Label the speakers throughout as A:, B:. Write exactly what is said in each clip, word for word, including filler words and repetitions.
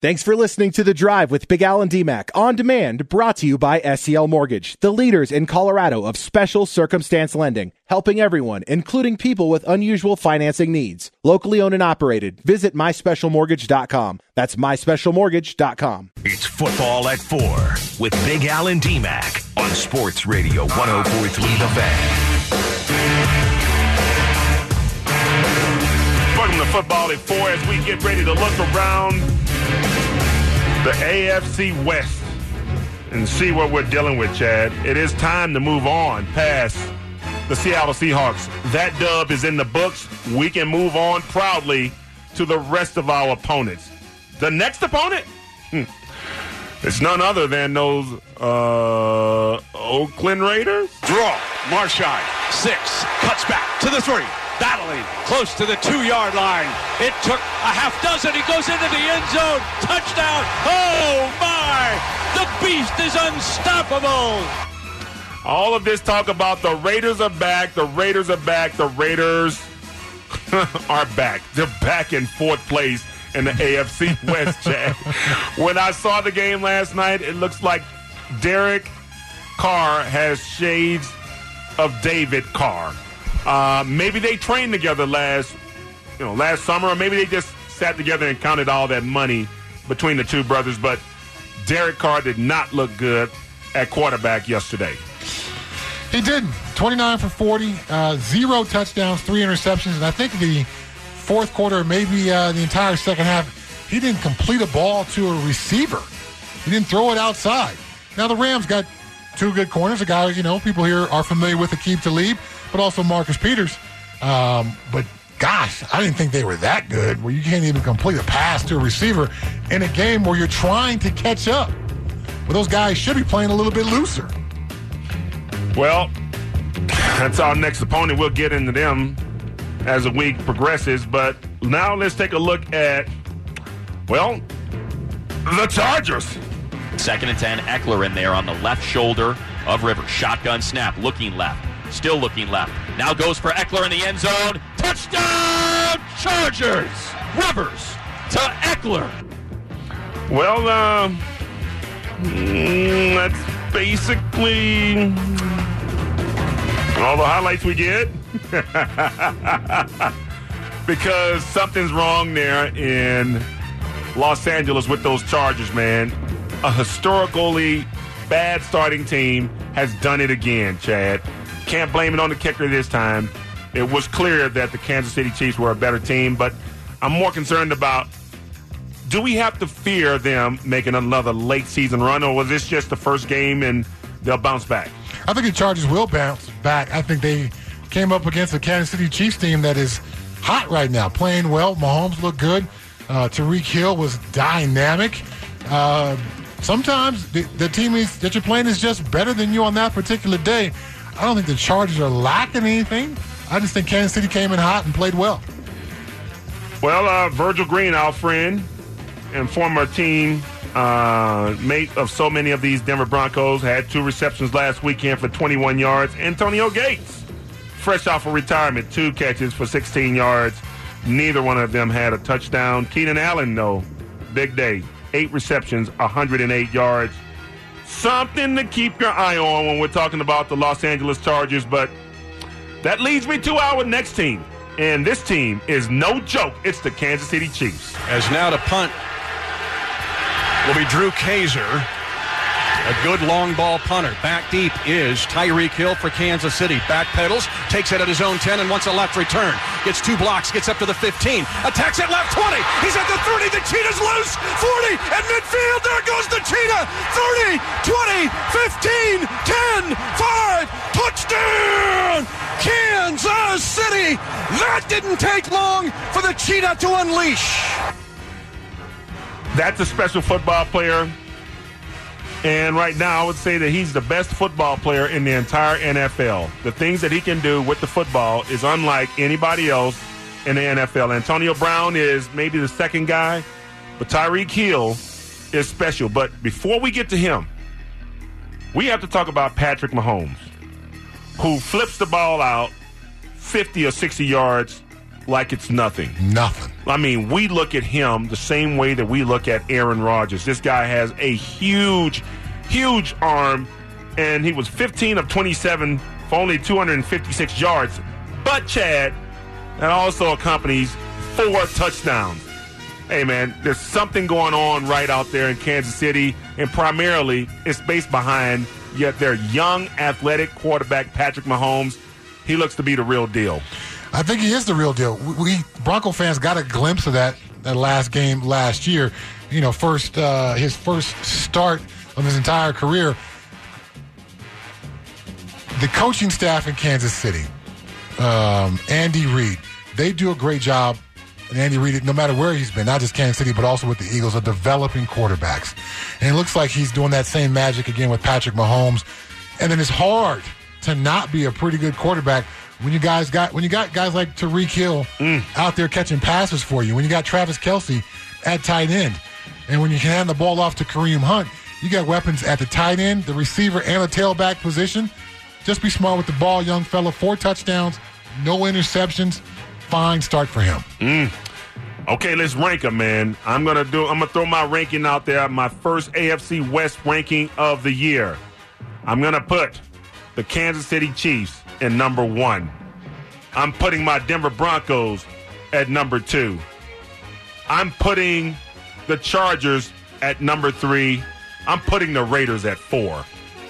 A: Thanks for listening to The Drive with Big Al and D-Mac on demand, brought to you by S C L Mortgage, the leaders in Colorado of special circumstance lending, helping everyone, including people with unusual financing needs. Locally owned and operated. Visit my special mortgage dot com. That's my special mortgage dot com.
B: It's Football at Four with Big Al and D-Mac on Sports Radio one oh four point three The Fan.
C: Welcome to Football at Four as we get ready to look around the A F C West and see what we're dealing with, Chad. It is time to move on past the Seattle Seahawks. That dub is in the books. We can move on proudly to the rest of our opponents. The next opponent? Hmm. It's none other than those uh, Oakland Raiders.
D: Draw. Marshall. Six. Cuts back to the three. Battling close to the two-yard line. It took a half dozen. He goes into the end zone. Touchdown. Oh, my. The beast is unstoppable.
C: All of this talk about the Raiders are back. The Raiders are back. The Raiders are back. They're back in fourth place in the A F C West, Chad. When I saw the game last night, it looks like Derek Carr has shades of David Carr. Uh, maybe they trained together last, you know, last summer, or maybe they just sat together and counted all that money between the two brothers. But Derek Carr did not look good at quarterback yesterday.
E: He did. twenty-nine for forty, uh, zero touchdowns, three interceptions. And I think the fourth quarter, maybe uh, the entire second half, he didn't complete a ball to a receiver. He didn't throw it outside. Now, the Rams got two good corners. A guy, you know, people here are familiar with Aqib Talib, but also Marcus Peters. Um, but, gosh, I didn't think they were that good, where you can't even complete a pass to a receiver in a game where you're trying to catch up. Well, those guys should be playing a little bit looser.
C: Well, that's our next opponent. We'll get into them as the week progresses. But now let's take a look at, well, the Chargers.
F: Second and ten, Eckler in there on the left shoulder of Rivers. Shotgun snap, looking left, still looking left. Now goes for Eckler in the end zone. Touchdown, Chargers! Rivers to Eckler.
C: Well, uh, mm, that's basically all the highlights we get. Because something's wrong there in Los Angeles with those Chargers, man. A historically bad starting team has done it again, Chad. Can't blame it on the kicker this time. It was clear that the Kansas City Chiefs were a better team, but I'm more concerned about, do we have to fear them making another late season run, or was this just the first game and they'll bounce back?
E: I think the Chargers will bounce back. I think they came up against a Kansas City Chiefs team that is hot right now, playing well. Mahomes looked good. Uh, Tyreek Hill was dynamic. Uh, sometimes the, the team is, that you're playing is just better than you on that particular day. I don't think the Chargers are lacking anything. I just think Kansas City came in hot and played well.
C: Well, uh, Virgil Green, our friend and former team uh, mate of so many of these Denver Broncos, had two receptions last weekend for twenty-one yards. Antonio Gates, fresh off of retirement, two catches for sixteen yards. Neither one of them had a touchdown. Keenan Allen, though, big day. Eight receptions, one hundred eight yards. Something to keep your eye on when we're talking about the Los Angeles Chargers. But that leads me to our next team. And this team is no joke. It's the Kansas City Chiefs.
D: As now to punt will be Drew Kaiser. A good long ball punter. Back deep is Tyreek Hill for Kansas City. Back pedals, takes it at his own ten and wants a left return. Gets two blocks, gets up to the fifteen. Attacks at left twenty. He's at the thirty. The cheetah's loose. forty at midfield. There goes the cheetah. thirty, twenty, fifteen, ten, five. Touchdown! Kansas City. That didn't take long for the cheetah to unleash.
C: That's a special football player. And right now, I would say that he's the best football player in the entire N F L. The things that he can do with the football is unlike anybody else in the N F L. Antonio Brown is maybe the second guy, but Tyreek Hill is special. But before we get to him, we have to talk about Patrick Mahomes, who flips the ball out fifty or sixty yards like it's nothing.
E: Nothing.
C: I mean, we look at him the same way that we look at Aaron Rodgers. This guy has a huge, huge arm, and he was fifteen of twenty-seven for only two hundred fifty-six yards. But, Chad, that also accompanies four touchdowns. Hey, man, there's something going on right out there in Kansas City, and primarily it's based behind yet their young, athletic quarterback, Patrick Mahomes. He looks to be the real deal.
E: I think he is the real deal. We Bronco fans got a glimpse of that that last game last year. You know, first uh, his first start of his entire career. The coaching staff in Kansas City, um, Andy Reid, they do a great job. And Andy Reid, no matter where he's been, not just Kansas City, but also with the Eagles, of developing quarterbacks. And it looks like he's doing that same magic again with Patrick Mahomes. And then it's hard to not be a pretty good quarterback when you guys got when you got guys like Tyreek Hill mm. out there catching passes for you. When you got Travis Kelce at tight end, and when you can hand the ball off to Kareem Hunt, you got weapons at the tight end, the receiver, and the tailback position. Just be smart with the ball, young fella. Four touchdowns, no interceptions. Fine start for him.
C: Mm. Okay, let's rank him, man. I'm gonna do. I'm gonna throw my ranking out there. My first A F C West ranking of the year. I'm gonna put the Kansas City Chiefs in number one. I'm putting my Denver Broncos at number two. I'm putting the Chargers at number three. I'm putting the Raiders at four.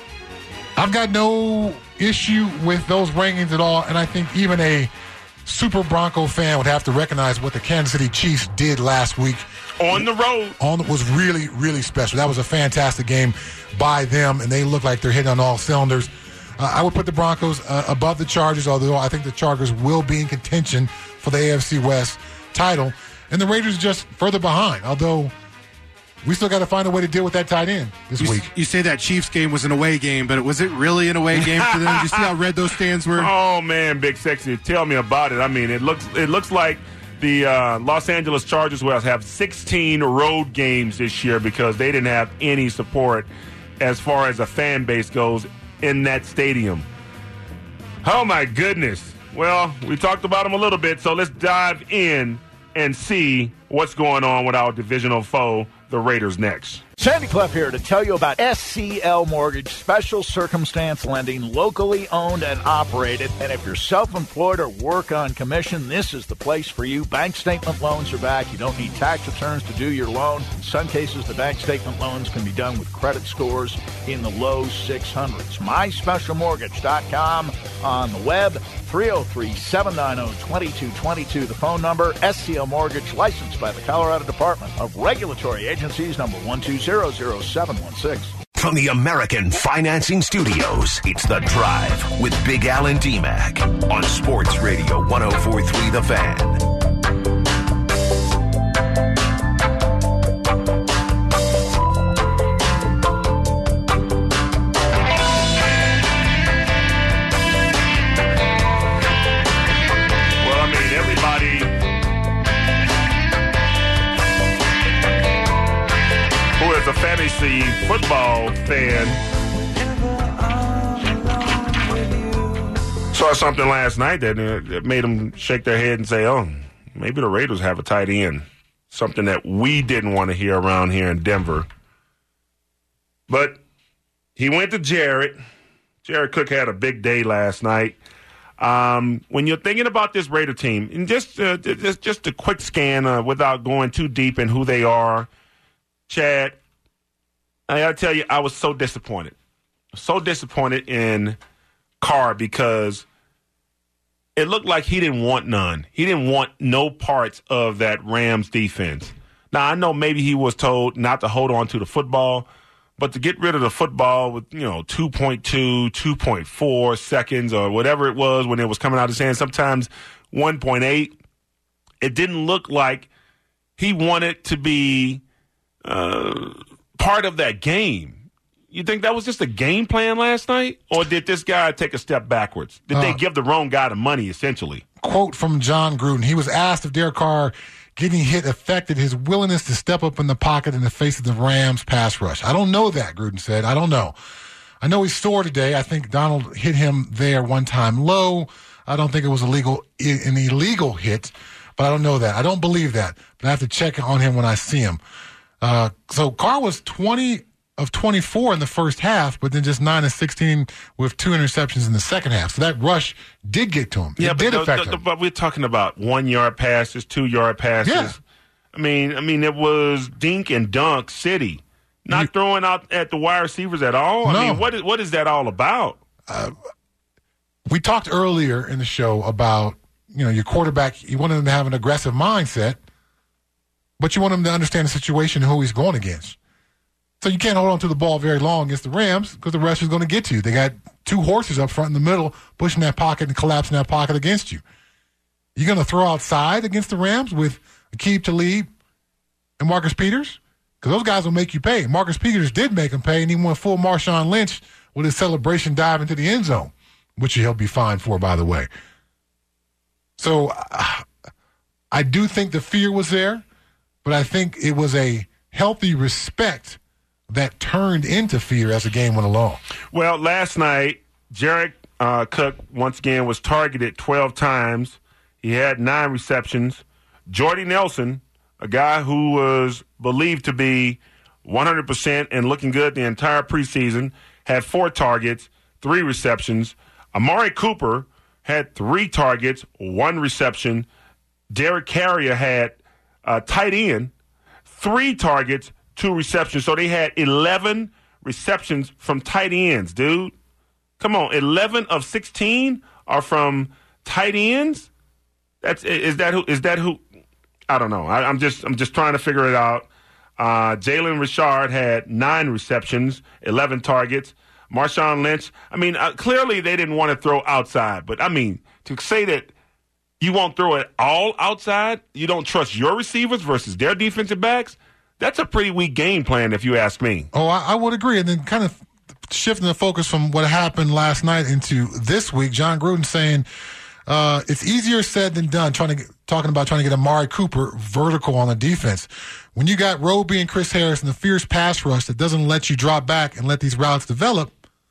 E: I've got no issue with those rankings at all, and I think even a Super Bronco fan would have to recognize what the Kansas City Chiefs did last week.
C: On the road.
E: On was really, really special. That was a fantastic game by them, and they look like they're hitting on all cylinders. Uh, I would put the Broncos uh, above the Chargers, although I think the Chargers will be in contention for the A F C West title. And the Raiders just further behind, although we still got to find a way to deal with that tight end this
G: you,
E: week.
G: You say that Chiefs game was an away game, but was it really an away game for them? Did you see how red those stands were?
C: Oh, man, Big Sexy, tell me about it. I mean, it looks it looks like the uh, Los Angeles Chargers will have sixteen road games this year because they didn't have any support as far as a fan base goes in that stadium. Oh, my goodness. Well, we talked about them a little bit, so let's dive in and see what's going on with our divisional foe, the Raiders, next.
H: Sandy Clough here to tell you about S C L Mortgage, special circumstance lending, locally owned and operated. And if you're self-employed or work on commission, this is the place for you. Bank statement loans are back. You don't need tax returns to do your loan. In some cases, the bank statement loans can be done with credit scores in the low six hundreds. my special mortgage dot com on the web. three oh three, seven nine oh, two two two two, the phone number. S C L Mortgage, licensed by the Colorado Department of Regulatory Agencies, number one two zero zero seven one six.
B: From the American Financing Studios, it's The Drive with Big Al and D-Mac on Sports Radio one oh four point three The Fan.
C: As a fantasy football fan, saw something last night that, uh, that made them shake their head and say, oh, maybe the Raiders have a tight end. Something that we didn't want to hear around here in Denver. But he went to Jared. Jared Cook had a big day last night. Um, when you're thinking about this Raider team, and just, uh, just, just a quick scan uh, without going too deep in who they are, Chad, I got to tell you, I was so disappointed. So disappointed in Carr because it looked like he didn't want none. He didn't want no parts of that Rams defense. Now, I know maybe he was told not to hold on to the football, but to get rid of the football with, you know, two point two, two point four seconds or whatever it was when it was coming out of his hand, sometimes one point eight, it didn't look like he wanted to be uh, – part of that game. You think that was just a game plan last night? Or did this guy take a step backwards? Did uh, they give the wrong guy the money, essentially?
E: Quote from John Gruden. He was asked if Derek Carr getting hit affected his willingness to step up in the pocket in the face of the Rams pass rush. I don't know that, Gruden said. I don't know. I know he's sore today. I think Donald hit him there one time low. I don't think it was illegal, an illegal hit. but I don't know that. I don't believe that, but I have to check on him when I see him. Uh, so Carr was twenty of twenty-four in the first half, but then just nine of sixteen with two interceptions in the second half. So that rush did get to him.
C: Yeah,
E: it
C: but,
E: did
C: the,
E: affect
C: the,
E: him.
C: But we're talking about one-yard passes, two-yard passes.
E: Yeah.
C: I mean, I mean, it was dink and dunk city. Not
E: you,
C: throwing out at the wide receivers at all.
E: No.
C: I mean, what is what is that all about?
E: Uh, we talked earlier in the show about, you know, your quarterback, you want him to have an aggressive mindset, but you want him to understand the situation and who he's going against. So you can't hold on to the ball very long against the Rams because the rush is going to get to you. They got two horses up front in the middle pushing that pocket and collapsing that pocket against you. You're going to throw outside against the Rams with Aqib Talib and Marcus Peters? Because those guys will make you pay. Marcus Peters did make him pay, and he went full Marshawn Lynch with his celebration dive into the end zone, which he'll be fined for, by the way. So uh, I do think the fear was there, but I think it was a healthy respect that turned into fear as the game went along.
C: Well, last night, Jared uh, Cook, once again, was targeted twelve times. He had nine receptions. Jordy Nelson, a guy who was believed to be one hundred percent and looking good the entire preseason, had four targets, three receptions. Amari Cooper had three targets, one reception. Derek Carrier had uh, tight end, three targets, two receptions. So they had eleven receptions from tight ends, dude. Come on, eleven of sixteen are from tight ends? That's is that who is that who I don't know. I, I'm just I'm just trying to figure it out. Uh, Jalen Richard had nine receptions, eleven targets. Marshawn Lynch. I mean, uh, clearly they didn't want to throw outside, but I mean to say that you won't throw it all outside, you don't trust your receivers versus their defensive backs. That's a pretty weak game plan, if you ask me.
E: Oh, I, I would agree. And then kind of shifting the focus from what happened last night into this week, John Gruden saying uh, it's easier said than done. Trying to get, talking about trying to get Amari Cooper vertical on the defense. When you got Roby and Chris Harris and the fierce pass rush that doesn't let you drop back and let these routes develop,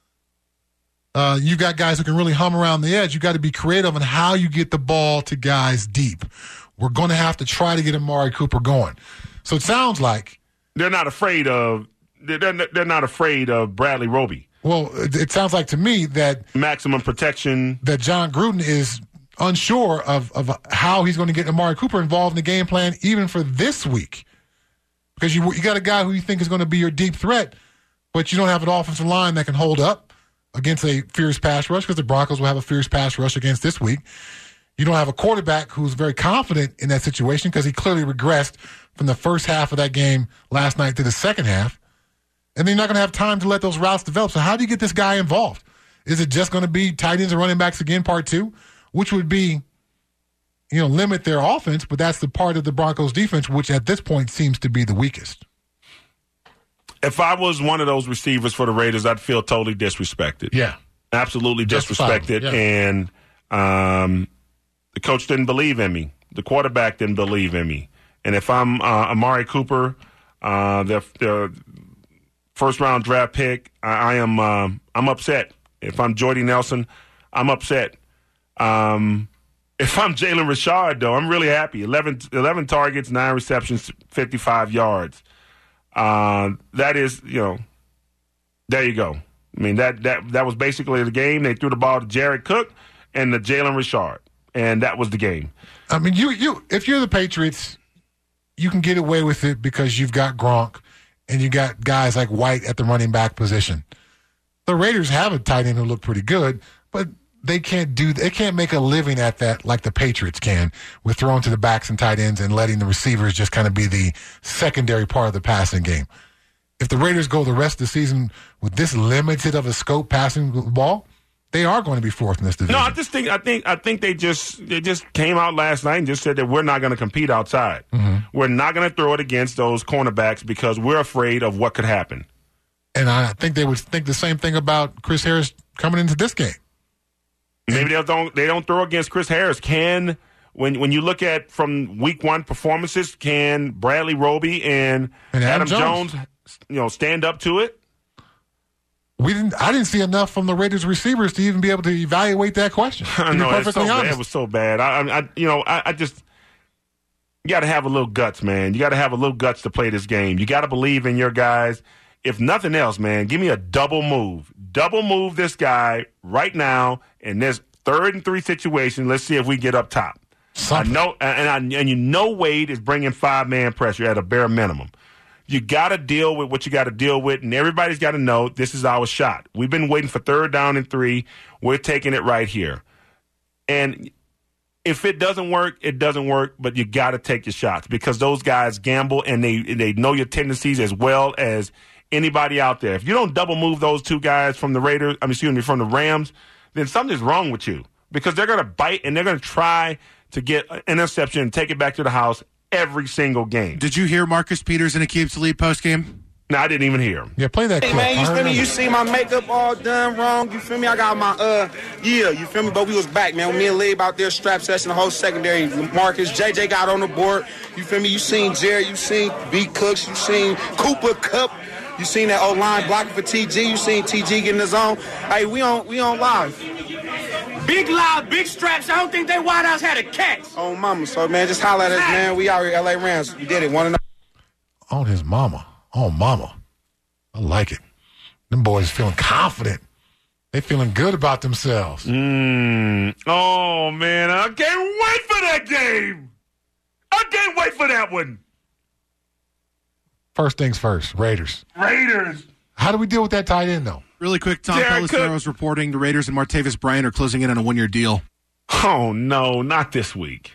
E: uh, you got guys who can really hum around the edge. You got to be creative on how you get the ball to guys deep. We're going to have to try to get Amari Cooper going. So it sounds like
C: they're not afraid of they're they're not afraid of Bradley Roby.
E: Well, it sounds like to me that
C: maximum protection,
E: that John Gruden is unsure of of how he's going to get Amari Cooper involved in the game plan even for this week, because you you got a guy who you think is going to be your deep threat, but you don't have an offensive line that can hold up against a fierce pass rush, because the Broncos will have a fierce pass rush against this week. You don't have a quarterback who's very confident in that situation because he clearly regressed from the first half of that game last night to the second half. And then you're not going to have time to let those routes develop. So how do you get this guy involved? Is it just going to be tight ends and running backs again, part two, which would be, you know, limit their offense, but that's the part of the Broncos defense, which at this point seems to be the weakest.
C: If I was one of those receivers for the Raiders, I'd feel totally disrespected.
E: Yeah.
C: Absolutely disrespected.
E: Yeah.
C: And um, the coach didn't believe in me. The quarterback didn't believe in me. And if I'm uh, Amari Cooper, uh, the, the first-round draft pick, I, I am uh, I'm upset. If I'm Jordy Nelson, I'm upset. Um, if I'm Jalen Richard, though, I'm really happy. eleven, eleven targets, nine receptions, fifty-five yards. Uh, that is, you know, there you go. I mean, that that that was basically the game. They threw the ball to Jared Cook and to Jalen Richard, and that was the game.
E: I mean, you you if you're the Patriots, you can get away with it because you've got Gronk and you got guys like White at the running back position. The Raiders have a tight end who look pretty good, but they can't do they can't make a living at that like the Patriots can, with throwing to the backs and tight ends and letting the receivers just kind of be the secondary part of the passing game. If the Raiders go the rest of the season with this limited of a scope passing the ball, they are going to be fourth in this division.
C: No, I just think I think I think they just they just came out last night and just said that we're not going to compete outside. Mm-hmm. We're not going to throw it against those cornerbacks because we're afraid of what could happen.
E: And I think they would think the same thing about Chris Harris coming into this game.
C: Maybe they don't they don't throw against Chris Harris. Can when when you look at from week one performances, can Bradley Roby and,
E: and Adam,
C: Adam Jones. Jones, you know, stand up to it?
E: We didn't. I didn't see enough from the Raiders receivers to even be able to evaluate that question.
C: I know it's so bad. It was so bad. I, I, you know, I, I just you got to have a little guts, man. You got to have a little guts to play this game. You got to believe in your guys. If nothing else, man, give me a double move. Double move this guy right now in this third and three situation. Let's see if we get up top. Something. I know, and I, and you know Wade is bringing five-man pressure at a bare minimum. You got to deal with what you got to deal with, and everybody's got to know this is our shot. We've been waiting for third down and three. We're taking it right here. And if it doesn't work, it doesn't work, but you got to take your shots because those guys gamble, and they they know your tendencies as well as anybody out there. If you don't double move those two guys from the Raiders, I mean, excuse me, from the Rams, then something's wrong with you because they're going to bite and they're going to try to get an interception and take it back to the house every single game.
G: Did you hear Marcus Peters and Aqib Talib postgame?
C: No, I didn't even hear him.
E: Yeah, play that
I: hey,
E: clip.
I: man, you feel me? You see my makeup all done wrong. You feel me? I got my, uh, yeah, you feel me? But we was back, man. Me and Lib out there, strap session, the whole secondary. Marcus, J J got on the board. You feel me? You seen Jared. You seen B. Cooks. You seen Cooper Kupp. You seen that old line blocking for T G. You seen T G getting his own. Hey, we on, we on live.
J: Big loud, big straps. I don't think they wideouts had a catch.
I: Oh, mama. So, man, just holler at us, man. We out here, L A Rams. We did it. One and
E: on his mama. Oh, mama. I like it. Them boys feeling confident. They feeling good about themselves.
C: Mm. Oh, man. I can't wait for that game. I can't wait for that one.
E: First things first, Raiders.
C: Raiders.
E: How do we deal with that tight end, though?
G: Really quick, Tom Pelissero is reporting the Raiders and Martavis Bryant are closing in on a one-year deal.
C: Oh, no, not this week.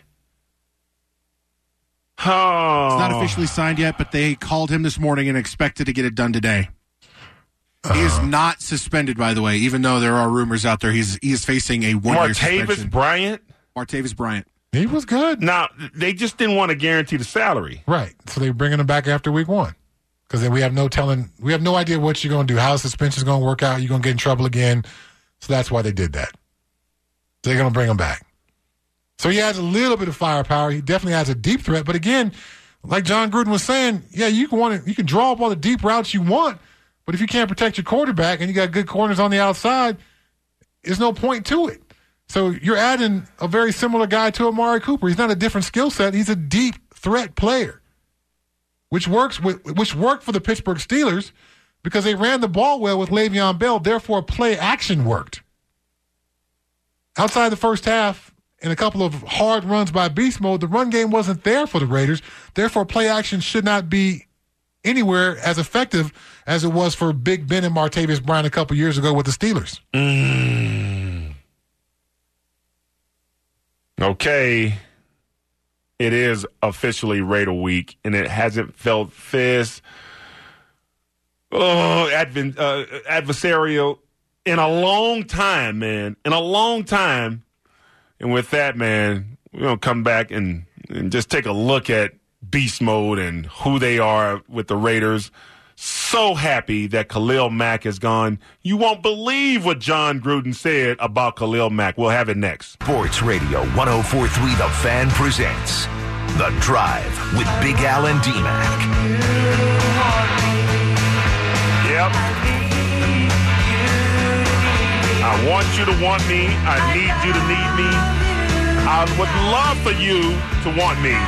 C: Oh.
G: It's not officially signed yet, but they called him this morning and expected to get it done today. Uh, he is not suspended, by the way, even though there are rumors out there. He's he is facing a one-year suspension.
C: Martavis Bryant?
G: Martavis Bryant.
E: He was good.
C: Now, they just didn't want to guarantee the salary.
E: Right. So they're bringing him back after week one. Because then we have no telling, we have no idea what you're going to do, how the suspension is going to work out. You're going to get in trouble again. So that's why they did that. So they're going to bring him back. So he has a little bit of firepower. He definitely has a deep threat. But again, like John Gruden was saying, yeah, you can want to, you can draw up all the deep routes you want. But if you can't protect your quarterback and you got good corners on the outside, there's no point to it. So you're adding a very similar guy to Amari Cooper. He's not a different skill set. He's a deep threat player, which works with, which worked for the Pittsburgh Steelers because they ran the ball well with Le'Veon Bell. Therefore, play action worked. Outside the first half and a couple of hard runs by Beast Mode, the run game wasn't there for the Raiders. Therefore, play action should not be anywhere as effective as it was for Big Ben and Martavis Bryant a couple years ago with the Steelers.
C: Mm. Okay. It is officially Raider week, and it hasn't felt this oh, advent, uh, adversarial in a long time, man. In a long time. And with that, man, we're going to come back and, and just take a look at Beast Mode and who they are with the Raiders. So happy that Khalil Mack is gone. You won't believe what John Gruden said about Khalil Mack. We'll have it next.
B: Sports Radio one oh four point three The Fan presents The Drive with Big Al and D-Mac.
C: Yep. I want you to want me. I need you to need me. I would love for you to want me.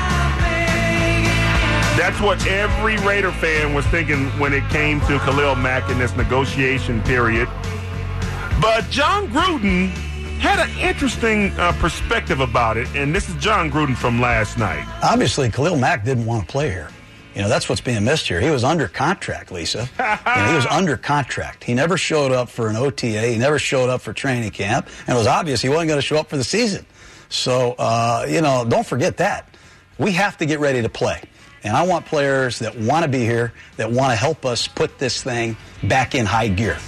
C: That's what every Raider fan was thinking when it came to Khalil Mack in this negotiation period. But John Gruden had an interesting uh, perspective about it, and this is John Gruden from last night.
K: Obviously, Khalil Mack didn't want to play here. You know, that's what's being missed here. He was under contract, Lisa. You know, he was under contract. He never showed up for an O T A. He never showed up for training camp. And it was obvious he wasn't going to show up for the season. So, uh, you know, don't forget that. We have to get ready to play. And I want players that want to be here, that want to help us put this thing back in high gear.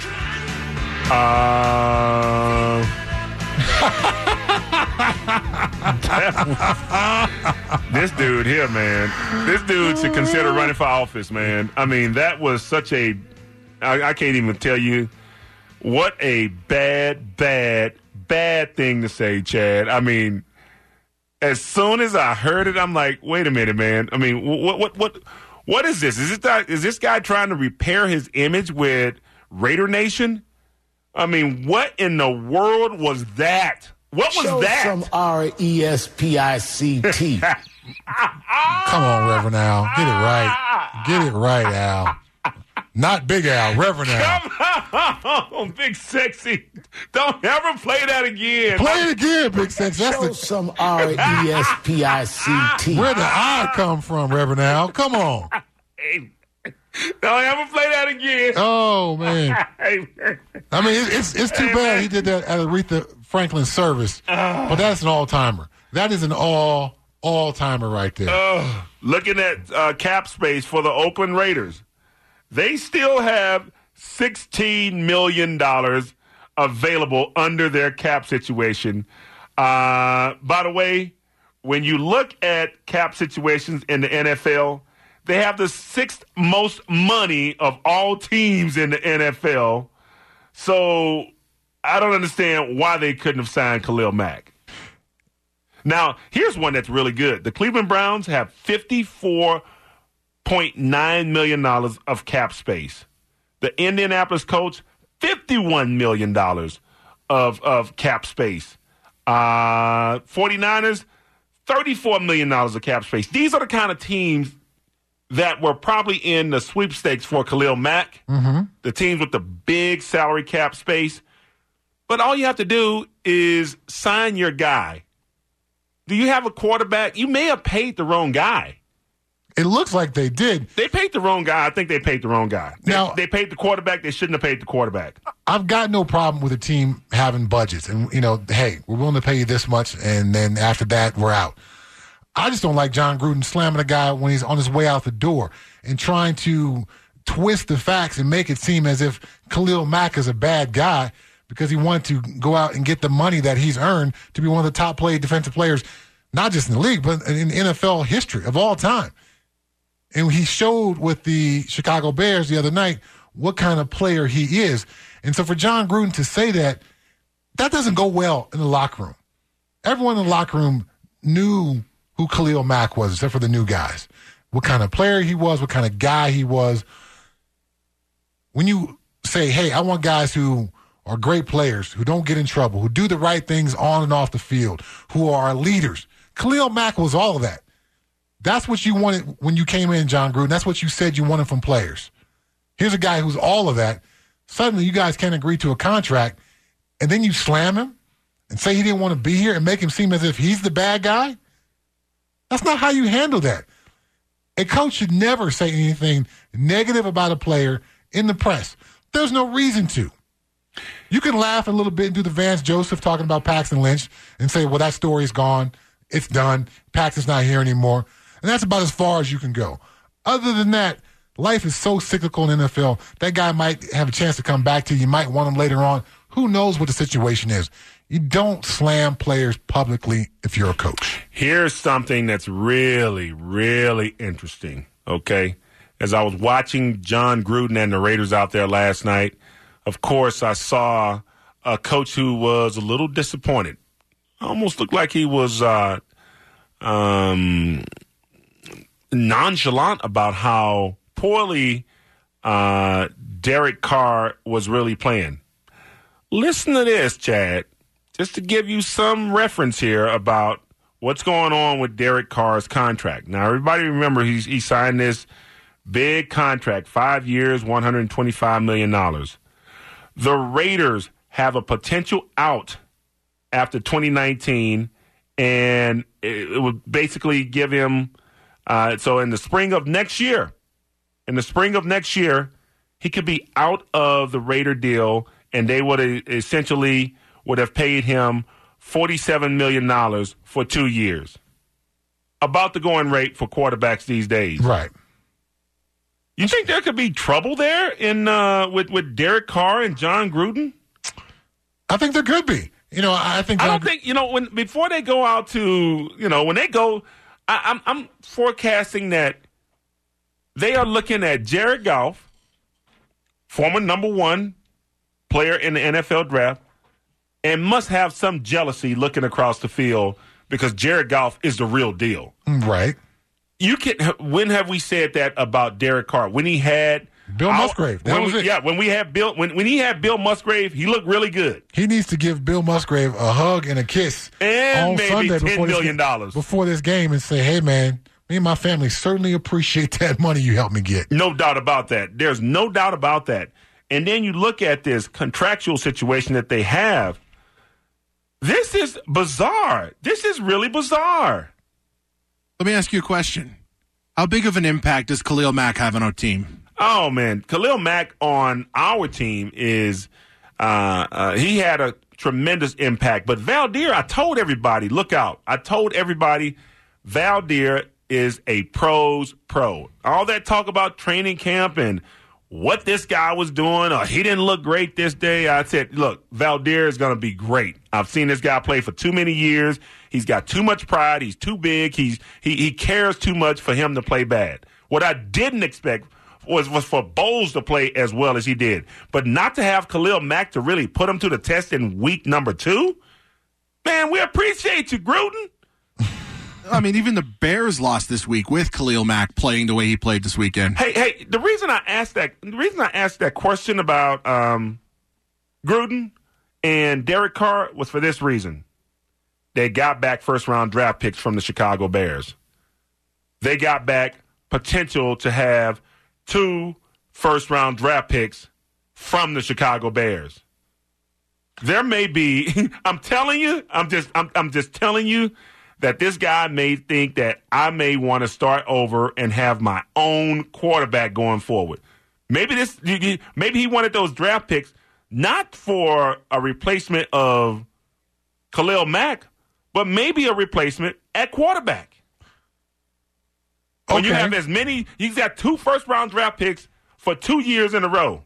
C: Uh, this dude here, man. This dude should consider running for office, man. I mean, that was such a, I, I can't even tell you what a bad, bad, bad thing to say, Chad. I mean, as soon as I heard it, I'm like, wait a minute, man. I mean, what, what, what, what is this? Is this guy, is this guy trying to repair his image with Raider Nation? I mean, what in the world was that? What was
L: Show
C: that?
L: Some R E S P I C T.
E: Come on, Reverend Al. Get it right. Get it right, Al. Not Big Al, Reverend Al.
C: Come on, Big Sexy. Don't ever play that again.
E: Play it again, Big Sexy. That's
L: Show
E: the,
L: some R E S P I C T.
E: where the I come from, Reverend Al. Come on.
C: Hey, don't ever play that again.
E: Oh, man.
C: Hey,
E: I mean, it, it's it's too
C: Hey,
E: bad
C: man.
E: he did that at Aretha Franklin's service.
C: Uh,
E: but that's an all-timer. That is an all, all-timer right there.
C: uh, looking at uh, cap space for the Oakland Raiders, they still have sixteen million dollars available under their cap situation. Uh, by the way, when you look at cap situations in the N F L, they have the sixth most money of all teams in the N F L. So I don't understand why they couldn't have signed Khalil Mack. Now, here's one that's really good. The Cleveland Browns have fifty-four point nine million dollars of cap space. The Indianapolis Colts, fifty-one million dollars of, of cap space. Uh, 49ers, thirty-four million dollars of cap space. These are the kind of teams that were probably in the sweepstakes for Khalil Mack,
E: Mm-hmm.
C: the teams with the big salary cap space. But all you have to do is sign your guy. Do you have a quarterback? You may have paid the wrong guy.
E: It looks like they did.
C: They paid the wrong guy. I think they paid the wrong guy. They,
E: Now-
C: they paid the quarterback. They shouldn't have paid the quarterback.
E: I've got no problem with a team having budgets. And, you know, hey, we're willing to pay you this much, and then after that, we're out. I just don't like John Gruden slamming a guy when he's on his way out the door and trying to twist the facts and make it seem as if Khalil Mack is a bad guy because he wanted to go out and get the money that he's earned to be one of the top played defensive players, not just in the league, but in N F L history of all time. And he showed with the Chicago Bears the other night what kind of player he is. And so for John Gruden to say that, that doesn't go well in the locker room. Everyone in the locker room knew who Khalil Mack was, except for the new guys. What kind of player he was, what kind of guy he was. When you say, hey, I want guys who are great players, who don't get in trouble, who do the right things on and off the field, who are leaders. Khalil Mack was all of that. That's what you wanted when you came in, John Gruden. That's what you said you wanted from players. Here's a guy who's all of that. Suddenly you guys can't agree to a contract, and then you slam him and say he didn't want to be here and make him seem as if he's the bad guy? That's not how you handle that. A coach should never say anything negative about a player in the press. There's no reason to. You can laugh a little bit and do the Vance Joseph talking about Paxton Lynch and say, well, that story's gone. It's done. Paxton's not here anymore. And that's about as far as you can go. Other than that, life is so cyclical in the N F L. That guy might have a chance to come back to you. You might want him later on. Who knows what the situation is? You don't slam players publicly if you're a coach.
C: Here's something that's really, really interesting, okay? As I was watching John Gruden and the Raiders out there last night, of course, I saw a coach who was a little disappointed. Almost looked like he was uh, um, nonchalant about how poorly uh, Derek Carr was really playing. Listen to this, Chad, just to give you some reference here about what's going on with Derek Carr's contract. Now, everybody remember he's, he signed this big contract, five years, one hundred twenty-five million dollars. The Raiders have a potential out after twenty nineteen, and it, it would basically give him, uh, so in the spring of next year, in the spring of next year, he could be out of the Raider deal, and they would essentially would have paid him forty-seven million dollars for two years. About the going rate for quarterbacks these days.
E: Right.
C: You think there could be trouble there in uh, with, with Derek Carr and John Gruden?
E: I think there could be. You know, I think
C: I
E: John
C: don't think you know when before they go out to you know when they go, I, I'm I'm forecasting that they are looking at Jared Goff, former number one player in the N F L draft, and must have some jealousy looking across the field because Jared Goff is the real deal.
E: Right.
C: You can. When have we said that about Derek Carr? When he had
E: Bill Musgrave. That
C: when
E: was
C: we,
E: it.
C: Yeah, when we had Bill, when, when he had Bill Musgrave, he looked really good.
E: He needs to give Bill Musgrave a hug and a kiss
C: and
E: on
C: maybe
E: Sunday
C: ten
E: before
C: million
E: this,
C: dollars
E: before this game and say, "Hey, man, me and my family certainly appreciate that money you helped me get."
C: No doubt about that. There's no doubt about that. And then you look at this contractual situation that they have. This is bizarre. This is really bizarre.
G: Let me ask you a question. How big of an impact does Khalil Mack have on our team?
C: Oh, man. Khalil Mack on our team is uh, uh, he had a tremendous impact. But Valdir, I told everybody, look out. I told everybody Valdir is a pro's pro. All that talk about training camp and what this guy was doing, or he didn't look great this day. I said, look, Valdir is going to be great. I've seen this guy play for too many years. He's got too much pride. He's too big. He's he he cares too much for him to play bad. What I didn't expect was, was for Bowles to play as well as he did. But not to have Khalil Mack to really put him to the test in week number two? Man, we appreciate you, Gruden.
G: I mean, even the Bears lost this week with Khalil Mack playing the way he played this weekend.
C: Hey, hey, the reason I asked that the reason I asked that question about um, Gruden and Derek Carr was for this reason. They got back first-round draft picks from the Chicago Bears. They got back potential to have two first-round draft picks from the Chicago Bears. There may be, I'm telling you, I'm just, I'm, I'm just telling you that this guy may think that I may want to start over and have my own quarterback going forward. Maybe this, maybe he wanted those draft picks not for a replacement of Khalil Mack, but maybe a replacement at quarterback. When
E: Okay.
C: you have as many, he's got two first-round draft picks for two years in a row.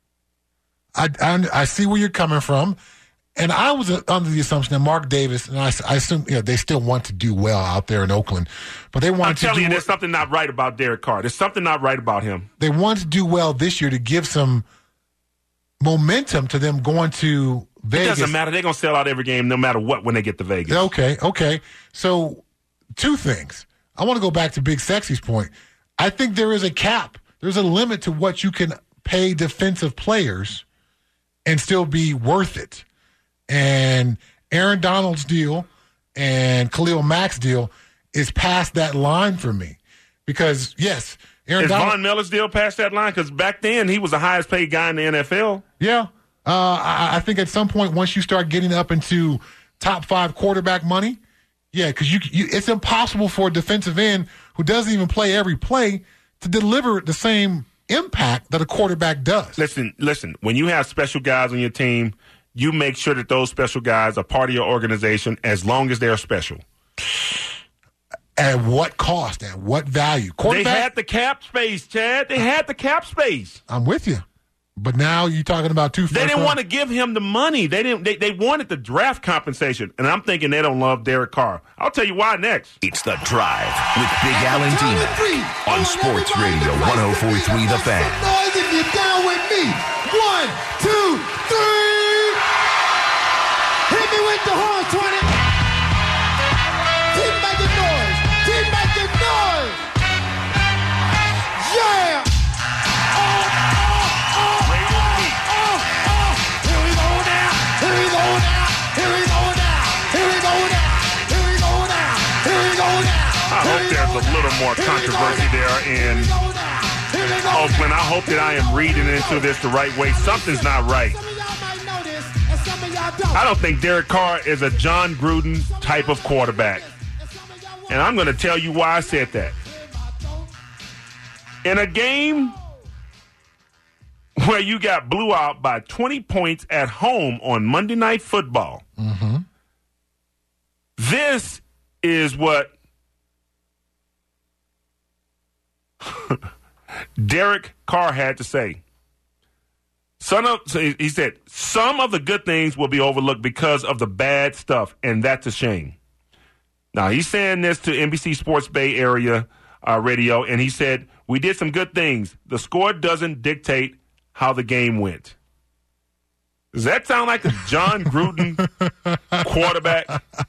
E: I, I, I see where you're coming from. And I was under the assumption that Mark Davis, and I, I assume you know, they still want to do well out there in Oakland, but they want
C: I'm
E: to
C: telling
E: do
C: you, there's something not right about Derek Carr. There's something not right about him.
E: They want to do well this year to give some momentum to them going to Vegas.
C: It doesn't matter. They're going to sell out every game no matter what when they get to Vegas.
E: Okay, okay. So two things. I want to go back to Big Sexy's point. I think there is a cap. There's a limit to what you can pay defensive players and still be worth it. And Aaron Donald's deal and Khalil Mack's deal is past that line for me. Because, yes, Aaron
C: Is
E: Donald.
C: Von Miller's deal past that line? Because back then, he was the highest paid guy in the N F L.
E: Yeah. Uh, I, I think at some point, once you start getting up into top five quarterback money, yeah, because you, you, it's impossible for a defensive end who doesn't even play every play to deliver the same impact that a quarterback does.
C: Listen, listen. When you have special guys on your team, you make sure that those special guys are part of your organization as long as they're special.
E: At what cost? At what value?
C: They had the cap space, Chad. They had the cap space.
E: I'm with you. But now you're talking about two first
C: They didn't
E: round-
C: want to give him the money. They didn't. They, they wanted the draft compensation. And I'm thinking they don't love Derek Carr. I'll tell you why next.
B: It's The Drive with Big Alan Demack on Sports Radio one oh four point three The Fan.
M: Noise if you're down with me. One, two, three. Hit me with the horn, twenty. Keep making noise. Keep making noise. Yeah. Oh, oh, oh, oh, oh, oh. Here we go now. Here we go now. Here we go now. Here we go now. Here we go now. Here we go now.
C: I hope there's a little more controversy there in Oakland. I hope that I am reading into this the right way. Something's not right. I don't think Derek Carr is a John Gruden type of quarterback. And I'm going to tell you why I said that. In a game where you got blew out by twenty points at home on Monday Night Football,
E: mm-hmm.
C: this is what Derek Carr had to say. Some of, he said, some of the good things will be overlooked because of the bad stuff, and that's a shame. Now, he's saying this to N B C Sports Bay Area uh, radio, and he said, we did some good things. The score doesn't dictate how the game went. Does that sound like a John Gruden quarterback?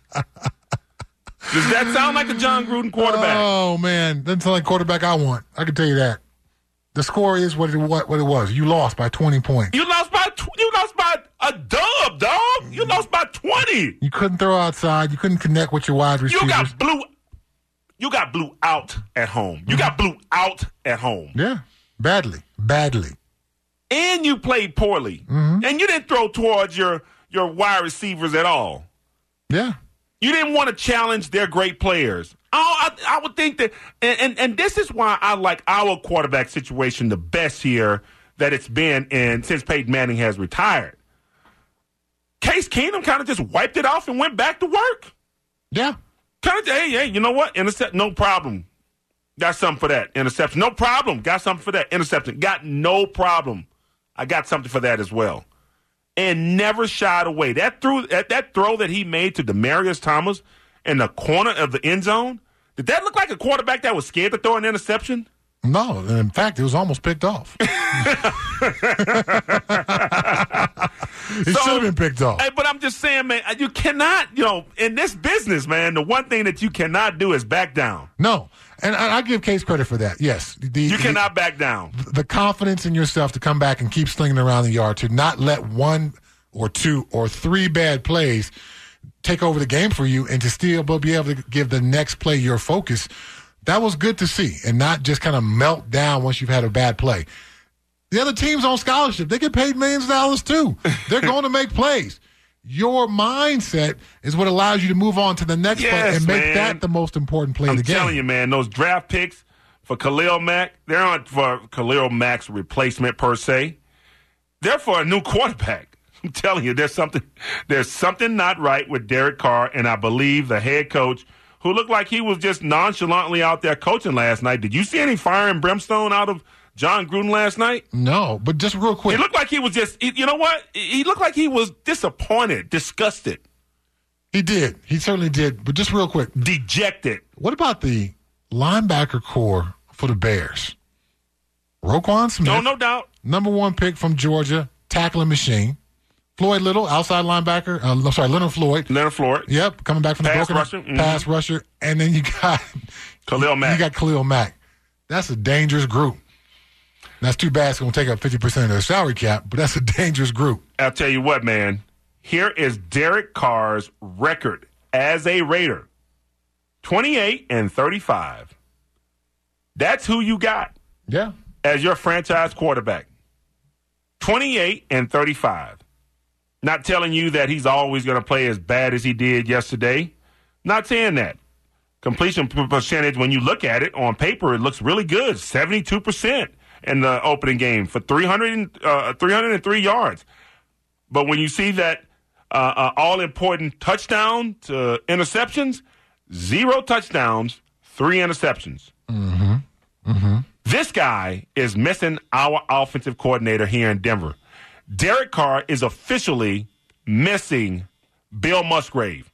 C: Does that sound like a John Gruden quarterback?
E: Oh, man. Doesn't sound like quarterback I want. I can tell you that. the score is what it, what, what it was. You lost by twenty points.
C: You lost by tw- you lost by a dub, dog. You lost by twenty.
E: You couldn't throw outside. You couldn't connect with your wide receivers.
C: You got blew. You got blew out at home. You mm-hmm. got blew out at home.
E: Yeah, badly, badly.
C: And you played poorly.
E: Mm-hmm.
C: And you didn't throw towards your your wide receivers at all.
E: Yeah.
C: You didn't want to challenge their great players. Oh, I, I would think that, and, and, and this is why I like our quarterback situation the best here that it's been in since Peyton Manning has retired. Case Keenum kind of just wiped it off and went back to work.
E: Yeah.
C: Kind of, hey, hey, you know what? Intercept, no problem. Got something for that. Interception, no problem. Got something for that. Interception, got no problem. I got something for that as well. And never shied away. That throw, that, that throw that he made to Demaryius Thomas in the corner of the end zone, did that look like a quarterback that was scared to throw an interception?
E: No. In fact, it was almost picked off. It so, should have been picked off.
C: Hey, but I'm just saying, man, you cannot, you know, in this business, man, the one thing that you cannot do is back down.
E: No. And I, I give Case credit for that. Yes. The,
C: you cannot
E: the,
C: back down.
E: The confidence in yourself to come back and keep slinging around the yard, to not let one or two or three bad plays take over the game for you and to still be able to give the next play your focus. That was good to see, and not just kind of melt down once you've had a bad play. The other team's on scholarship. They get paid millions of dollars too. They're going to make plays. Your mindset is what allows you to move on to the next
C: yes,
E: play and make
C: man.
E: that the most important play
C: I'm
E: of the game.
C: I'm telling you, man, those draft picks for Khalil Mack, they're not for Khalil Mack's replacement per se. They're for a new quarterback. I'm telling you, there's something there's something not right with Derek Carr, and I believe the head coach, who looked like he was just nonchalantly out there coaching last night. Did you see any fire and brimstone out of John Gruden last night?
E: No, but just real quick.
C: He looked like he was just, you know what? He looked like he was disappointed, disgusted.
E: He did. He certainly did. But just real quick.
C: Dejected.
E: What about the linebacker core for the Bears? Roquan Smith.
C: No, no doubt.
E: Number one pick from Georgia, tackling machine. Floyd Little, outside linebacker. Uh, I'm sorry, Leonard Floyd.
C: Leonard Floyd.
E: Yep, coming back from
C: pass
E: the broken
C: rusher. Mm-hmm.
E: pass rusher. And then you got
C: Khalil Mack.
E: You got Khalil Mack. That's a dangerous group. That's too bad. It's going to take up fifty percent of their salary cap, but that's a dangerous group.
C: I'll tell you what, man. Here is Derek Carr's record as a Raider. twenty-eight and thirty-five. That's who you got.
E: Yeah.
C: As your franchise quarterback. twenty-eight and thirty-five. Not telling you that he's always going to play as bad as he did yesterday. Not saying that. Completion percentage, when you look at it on paper, it looks really good. seventy-two percent in the opening game for three hundred, uh, three hundred three yards. But when you see that uh, uh, all-important touchdown to interceptions, zero touchdowns, three interceptions.
E: Mm-hmm. Mm-hmm.
C: This guy is missing our offensive coordinator here in Denver. Derek Carr is officially missing Bill Musgrave.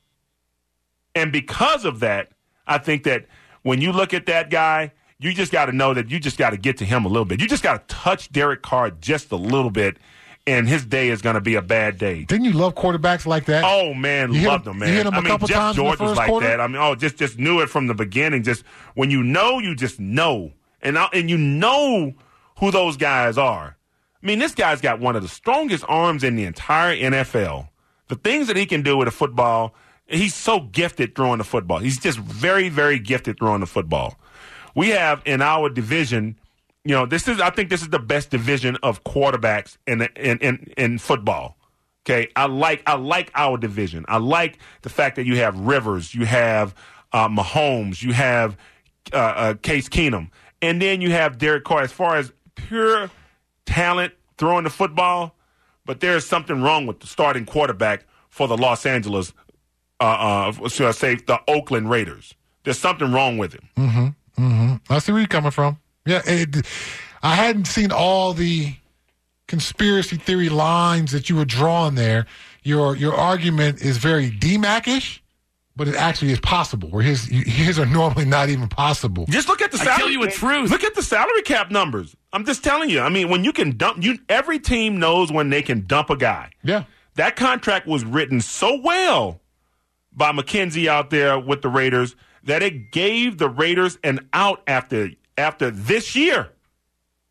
C: And because of that, I think that when you look at that guy, you just got to know that you just got to get to him a little bit. You just got to touch Derek Carr just a little bit, and his day is going to be a bad day.
E: Didn't you love quarterbacks like that?
C: Oh, man,
E: you
C: loved him, man.
E: You hit him
C: I
E: a
C: mean,
E: couple
C: Jeff
E: times
C: George
E: in the
C: was
E: first
C: like
E: quarter?
C: that. I mean, oh, just just knew it from the beginning. Just when you know, you just know. And, I, and you know who those guys are. I mean, this guy's got one of the strongest arms in the entire N F L. The things that he can do with a football, he's so gifted throwing the football. He's just very, very gifted throwing the football. We have in our division, you know, this is I think this is the best division of quarterbacks in in in, in football. Okay, I like I like our division. I like the fact that you have Rivers, you have uh, Mahomes, you have uh, uh, Case Keenum, and then you have Derek Carr. As far as pure talent throwing the football, but there is something wrong with the starting quarterback for the Los Angeles, uh, uh, should I say, the Oakland Raiders. There's something wrong with him.
E: Mm-hmm. Mm-hmm. I see where you're coming from. Yeah, it, I hadn't seen all the conspiracy theory lines that you were drawing there. Your your argument is very D Mac-ish, but it actually is possible, where his his are normally not even possible.
C: Just look at the salary.
F: I tell you a truth.
C: Look at the salary cap numbers. I'm just telling you. I mean, when you can dump, you every team knows when they can dump a guy.
E: Yeah.
C: That contract was written so well by McKenzie out there with the Raiders that it gave the Raiders an out after after this year.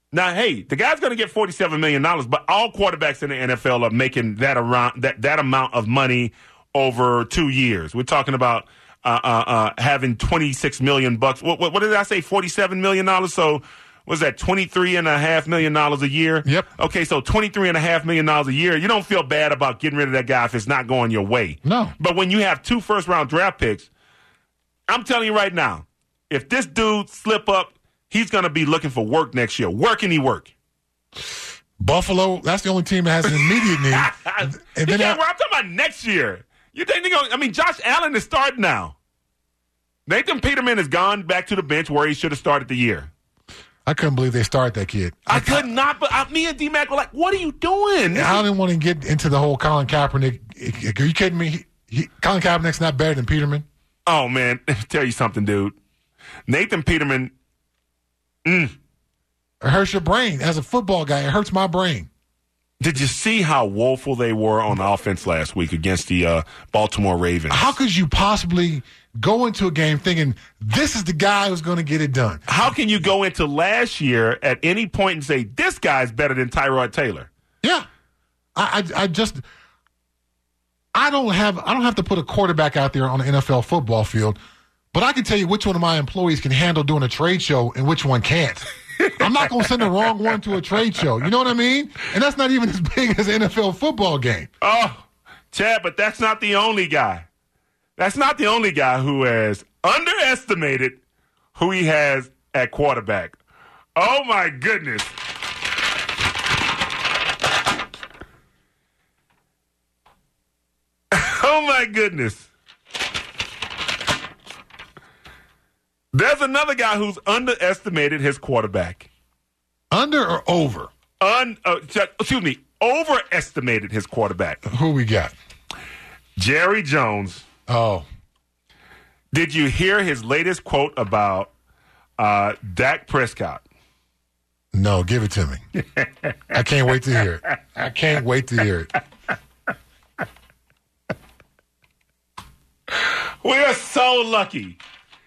C: Now, hey, the guy's going to get forty-seven million dollars, but all quarterbacks in the N F L are making that around that, that amount of money over two years. We're talking about uh, uh, uh, having twenty-six million bucks. What, what, what did I say? forty-seven million dollars. So was that twenty-three and a half million dollars a year?
E: Yep.
C: Okay, so twenty-three and a half million dollars a year. You don't feel bad about getting rid of that guy if it's not going your way.
E: No.
C: But when you have two first round draft picks, I'm telling you right now, if this dude slip up, he's going to be looking for work next year. Where can he work?
E: Buffalo, that's the only team that has an immediate need. And then
C: yeah,
E: I,
C: well, I'm talking about next year. You think they're going to, I mean, Josh Allen is starting now. Nathan Peterman has gone back to the bench where he should have started the year.
E: I couldn't believe they started that kid.
C: I,
E: I
C: could not, but I, me and D-Mac were like, what are you doing?
E: I didn't want to get into the whole Colin Kaepernick. Are you kidding me? He, he, Colin Kaepernick's not better than Peterman.
C: Oh, man. Let me tell you something, dude. Nathan Peterman, mm.
E: It hurts your brain. As a football guy, it hurts my brain.
C: Did you see how woeful they were on offense last week against the uh, Baltimore Ravens?
E: How could you possibly go into a game thinking this is the guy who's going to get it done?
C: How can you go into last year at any point and say this guy's better than Tyrod Taylor?
E: Yeah, I, I, I just I don't have I don't have to put a quarterback out there on the N F L football field, but I can tell you which one of my employees can handle doing a trade show and which one can't. I'm not going to send the wrong one to a trade show. You know what I mean? And that's not even as big as an N F L football game.
C: Oh, Chad, but that's not the only guy. That's not the only guy who has underestimated who he has at quarterback. Oh, my goodness. Oh, my goodness. There's another guy who's underestimated his quarterback.
E: Under or over?
C: Un, uh, excuse me, overestimated his quarterback.
E: Who we got?
C: Jerry Jones.
E: Oh.
C: Did you hear his latest quote about uh, Dak Prescott?
E: No, give it to me. I can't wait to hear it. I can't wait to hear it.
C: We are so lucky.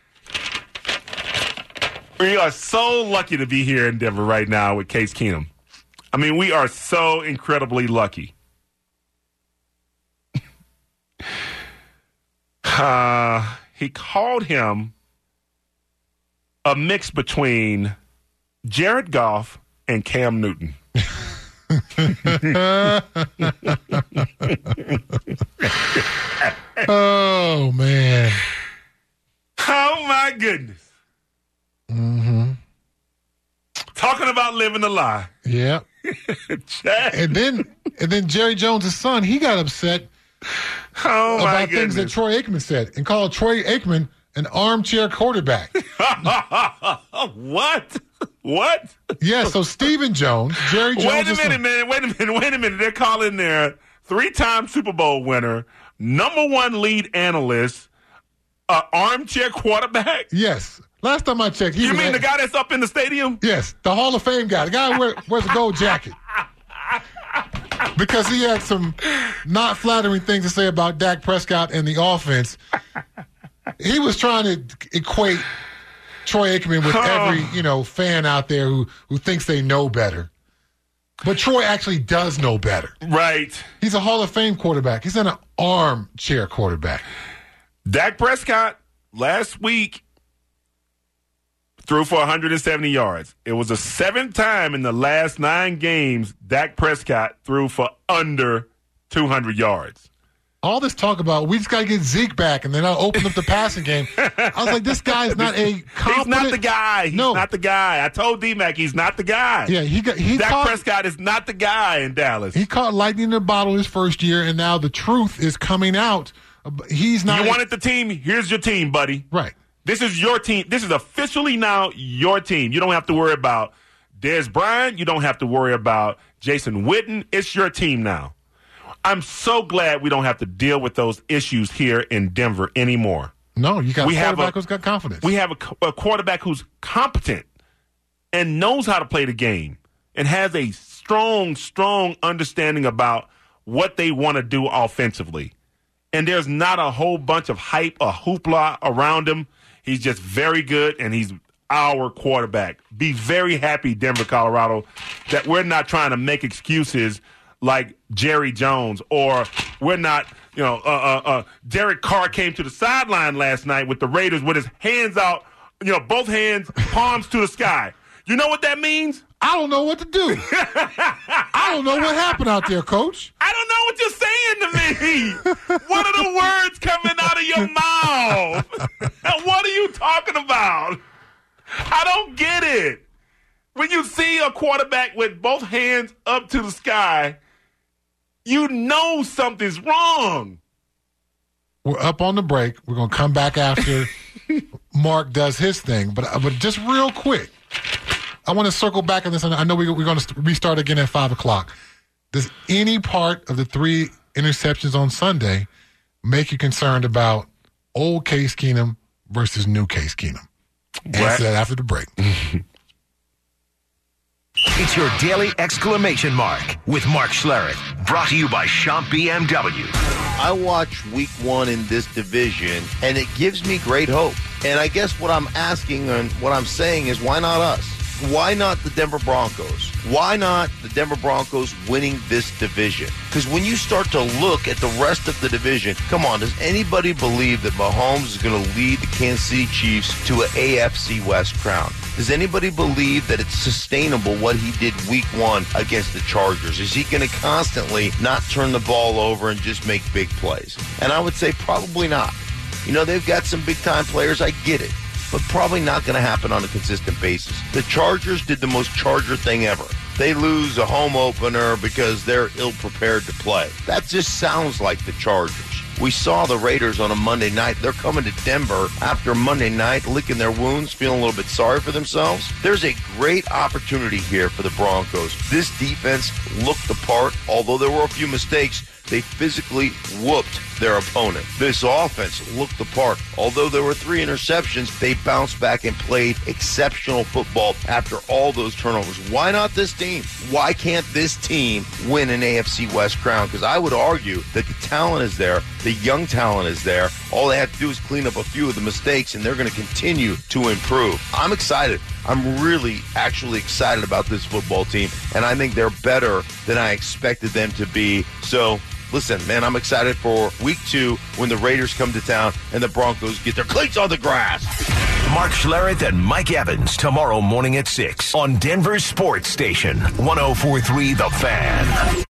C: We are so lucky to be here in Denver right now with Case Keenum. I mean, we are so incredibly lucky. uh, he called him a mix between Jared Goff and Cam Newton.
E: Oh, man.
C: Oh, my goodness.
E: Mm-hmm.
C: Talking about living a lie.
E: Yeah. and then and then Jerry Jones' son, he got upset
C: oh my
E: about things that Troy Aikman said and called Troy Aikman an armchair quarterback.
C: What? What?
E: Yeah, so Stephen Jones, Jerry Jones.
C: Wait a minute,
E: son.
C: man. Wait a minute. Wait a minute. They're calling their three-time Super Bowl winner, number one lead analyst, uh, armchair quarterback?
E: Yes. Last time I checked, he
C: you
E: was
C: mean
E: at,
C: the guy that's up in the stadium?
E: Yes, the Hall of Fame guy. The guy who wear, wears a gold jacket. Because he had some not flattering things to say about Dak Prescott and the offense. He was trying to equate Troy Aikman with every, you know, fan out there who, who thinks they know better. But Troy actually does know better.
C: Right.
E: He's a Hall of Fame quarterback. He's an armchair quarterback.
C: Dak Prescott last week threw for one hundred seventy yards. It was the seventh time in the last nine games Dak Prescott threw for under two hundred yards.
E: All this talk about, we just got to get Zeke back, and then I'll open up the passing game. I was like, this guy is not a competent.
C: He's not the guy. He's
E: no.
C: not the guy. I told D-Mac he's not the guy.
E: Yeah, he got. He
C: Dak
E: caught,
C: Prescott is not the guy in Dallas.
E: He caught lightning in a bottle his first year, and now the truth is coming out. He's not.
C: You wanted the team? Here's your team, buddy.
E: Right.
C: This is your team. This is officially now your team. You don't have to worry about Dez Bryant. You don't have to worry about Jason Witten. It's your team now. I'm so glad we don't have to deal with those issues here in Denver anymore.
E: No, you got
C: we
E: a quarterback
C: have a,
E: who's got confidence.
C: We have a, a quarterback who's competent and knows how to play the game and has a strong, strong understanding about what they want to do offensively. And there's not a whole bunch of hype or hoopla around him. He's just very good, and he's our quarterback. Be very happy, Denver, Colorado, that we're not trying to make excuses like Jerry Jones, or we're not, you know, uh, uh, uh, Derek Carr came to the sideline last night with the Raiders with his hands out, you know, both hands, palms to the sky. You know what that means?
E: I don't know what to do. I don't know what happened out there, Coach.
C: I don't know what you're saying to me. What are the words coming out of your mouth? What are you talking about? I don't get it. When you see a quarterback with both hands up to the sky, you know something's wrong.
E: We're up on the break. We're going to come back after Mark does his thing. But, but just real quick, I want to circle back on this. I know we, we're going to restart again at five o'clock. Does any part of the three interceptions on Sunday make you concerned about old Case Keenum versus new Case Keenum? Answer that after the break.
B: It's your daily exclamation mark with Mark Schlereth. Brought to you by Champ B M W.
N: I watch week one in this division, and it gives me great hope. And I guess what I'm asking and what I'm saying is, why not us? Why not the Denver Broncos? Why not the Denver Broncos winning this division? Because when you start to look at the rest of the division, come on, does anybody believe that Mahomes is going to lead the Kansas City Chiefs to an A F C West crown? Does anybody believe that it's sustainable what he did week one against the Chargers? Is he going to constantly not turn the ball over and just make big plays? And I would say probably not. You know, they've got some big-time players, I get it, but probably not going to happen on a consistent basis. The Chargers did the most Charger thing ever. They lose a home opener because they're ill-prepared to play. That just sounds like the Chargers. We saw the Raiders on a Monday night. They're coming to Denver after Monday night, licking their wounds, feeling a little bit sorry for themselves. There's a great opportunity here for the Broncos. This defense looked the part, although there were a few mistakes. They physically whooped their opponent. This offense looked the part. Although there were three interceptions, they bounced back and played exceptional football after all those turnovers. Why not this team? Why can't this team win an A F C West crown? Because I would argue that the talent is there. The young talent is there. All they have to do is clean up a few of the mistakes, and they're going to continue to improve. I'm excited. I'm really actually excited about this football team, and I think they're better than I expected them to be. So, listen, man, I'm excited for week two when the Raiders come to town and the Broncos get their cleats on the grass.
B: Mark Schlereth and Mike Evans tomorrow morning at six on Denver's sports station, one oh four point three The Fan.